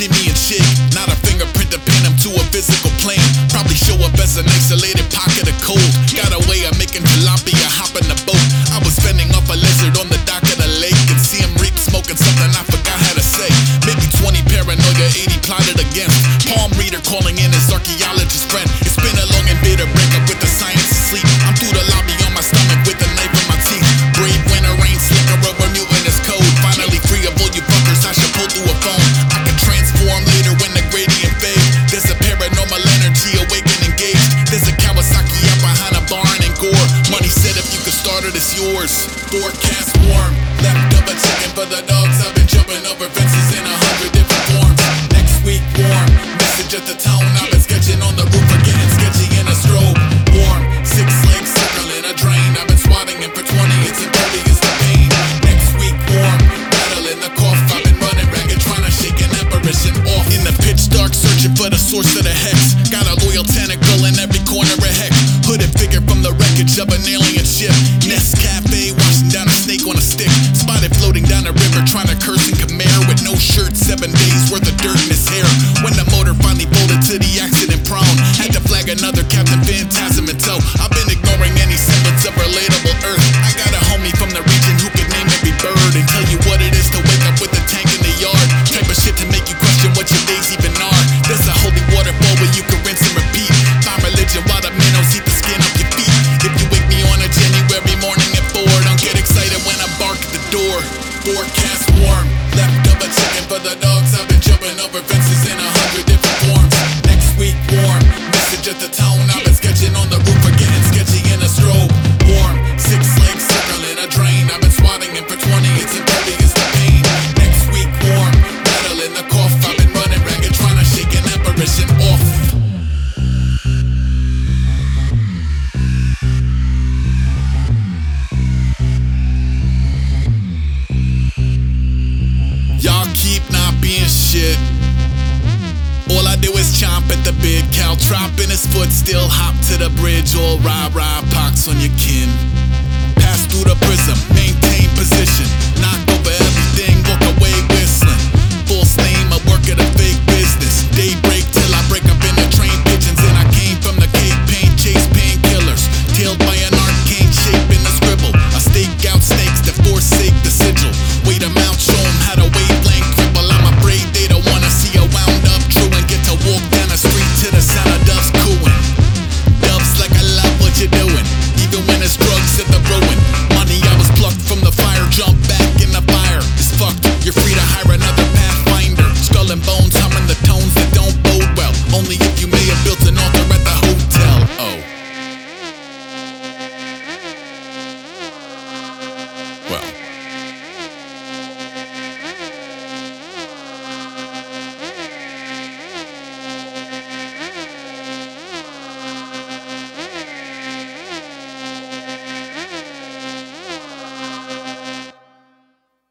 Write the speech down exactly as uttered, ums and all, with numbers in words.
shimmy and shake. Not a fingerprint to pin him to a physical plane. Probably show up as an isolated pocket of cold. Got a way of making tilapia hop in the boat. I was fending off a lizard on the dock of the lake and see him reek smoking something I forgot how to say. Maybe twenty paranoia, eighty plotted against. Palm reader calling in his archaeologist friend. It's been a long and bitter breakup with the science of sleep. I'm through the lobby on my stomach with a knife in my teeth. Brave winter rain, slicker rubber mutant is code. Finally free of all you fuckers, I should pull through a phone. I can transform later when the gradient fades. There's a paranormal energy awaken engaged. There's a Kawasaki out behind a barn in Gore. Money said if you could start it, it's yours. Forecast warm, left of a chicken for the dogs. I've been jumping over fences in a hundred different forms. Next week warm, message at the town. I've been sketching on the roof or getting sketchy in a strobe. Warm, six legs circling a drain. I've been swatting it for twenty, it's impervious to pain. Next week warm, rattling the cough. I've been running ragged trying to shake an apparition off. In the pitch dark searching for the source of the hex. Got a loyal tentacle in every corner of heck. Hooded figure from the wreckage of an alien ship. Nest Cafe washing down a snake on a stick. Spotted floating down a river trying to curse in Khmer with no shirt, seven days worth of dirt in his hair. When the motor finally folded to the accident prone, had to flag another Captain Phantasm in tow. I've been ignoring any semblance of relatable earth. I got a homie from the region who can name every bird and tell you what it is to wake up with a tank in the yard. Type of shit to make you question what your days even are. There's a holy waterfall where you can rinse and repeat. Find religion while the minnows eat the skin off your feet. If you wake me on a January morning at four, don't get excited when I bark at the door. Forecast warm, left of a chicken for the dogs. I've been jumping over fences in a hundred different forms. Next week warm, message at the town. I've been sketching on the roof or getting sketchy in a strobe. Warm, six legs circling a drain. I've been swatting it for twenty, it's impervious to pain. Next week warm, rattling the cough. I've been running ragged trying to shake an apparition off. Y'all keep not being shit. All I do is chomp at the bit. Cal dropping his foot, still hop to the bridge. All rah rah pox on your kin.